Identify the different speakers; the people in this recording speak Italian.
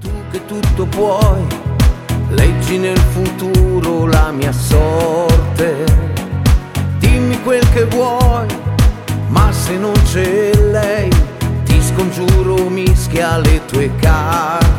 Speaker 1: Tu che tutto puoi, leggi nel futuro la mia sorte. Dimmi quel che vuoi, ma se non c'è lei, ti scongiuro mischia le tue carte.